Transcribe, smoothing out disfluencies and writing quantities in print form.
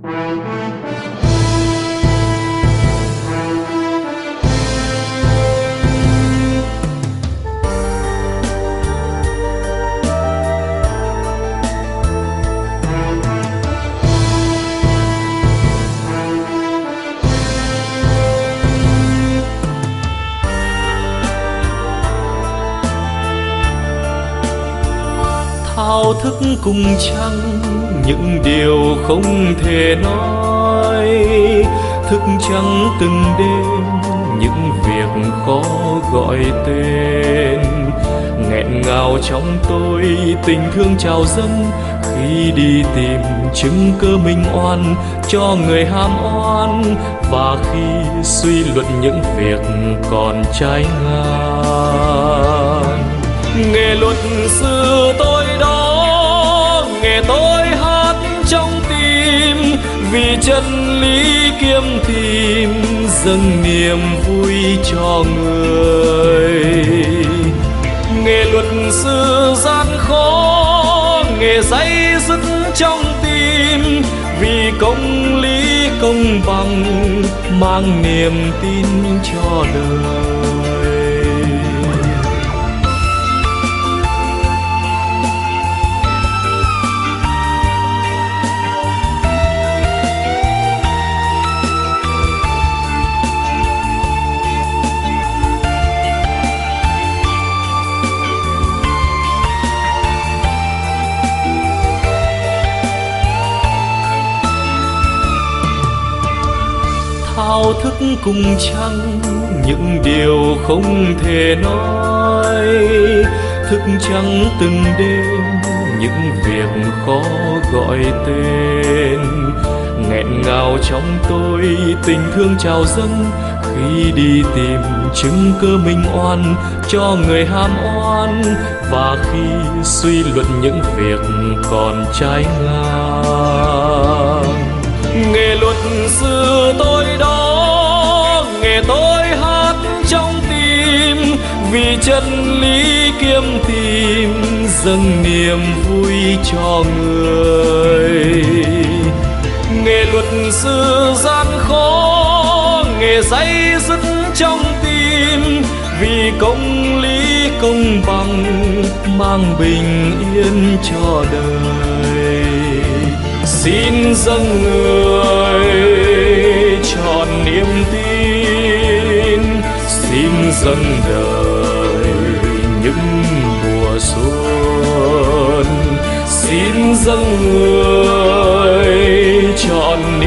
thao thức cùng trăng những điều không thể nói, thức trắng từng đêm những việc khó gọi tên. Nghẹn ngào trong tôi tình thương trào dâng, khi đi tìm chứng cơ minh oan cho người ham oan, và khi suy luận những việc còn trái ngang. Nghề luật sư tôi đó, nghề tôi hát trong tim, vì chân lý kiếm tìm dâng niềm vui cho người. Nghề luật sư gian khó, nghề day dứt trong tim, vì công lý công bằng mang niềm tin cho đời. Thao thức cùng trăng những điều không thể nói, thức trắng từng đêm những việc khó gọi tên. Nghẹn ngào trong tôi tình thương trào dâng, khi đi tìm chứng cơ minh oan cho người ham oan, và khi suy luận những việc còn trái ngang. Nghề luật sư tôi đó, nghề tôi hát trong tim, vì chân lý kiếm tìm dâng niềm vui cho người. Nghề luật sư gian khó, nghề day dứt trong tim, vì công lý công bằng mang bình yên cho đời. Xin dâng người trọn niềm tin, xin dâng đời những mùa xuân. Xin dâng người trọn